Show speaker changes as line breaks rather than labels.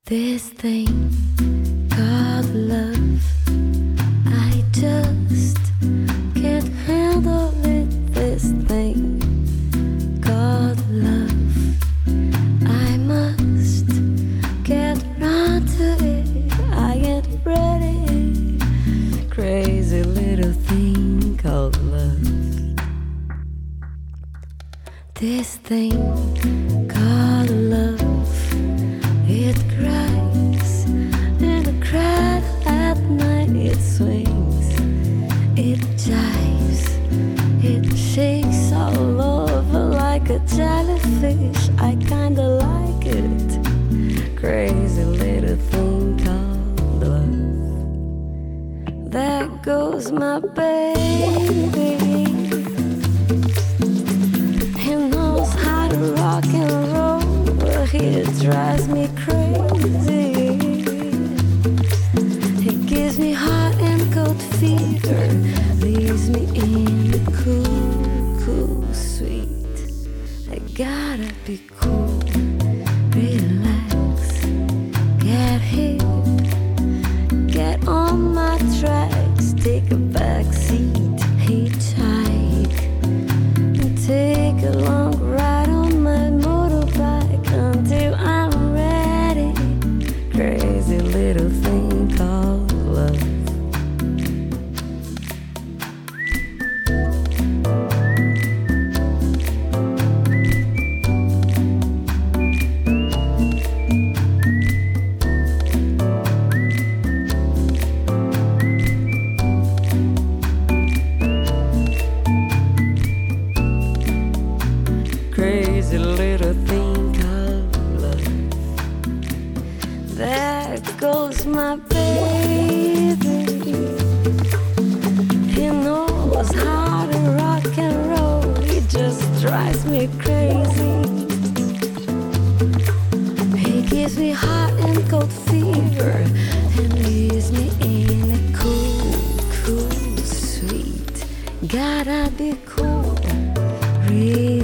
This thing called love, I just can't handle it. This thing called love, I must get round to it. I ain't ready. Crazy little thing called love. This thing called love, it cries in a crowd at night. It swings, it jives, it shakes all over like a jellyfish. I kinda like it. Crazy little thing called love. There goes my baby. He knows how to rock and roll. He drives me crazy. He gives me hot and cold fever, leaves me in the cool, cool sweet. I gotta be cool, relax, get here, get on my tracks, take a back seat, hitchhike, and take a long ride on my motorbike until I'm ready. Crazy little thing called love. Crazy little thing called love. There goes my baby. He knows how to rock and roll. He just drives me crazy. He gives me hot and cold fever and leaves me in a cool, cool sweet. Gotta be cool, really.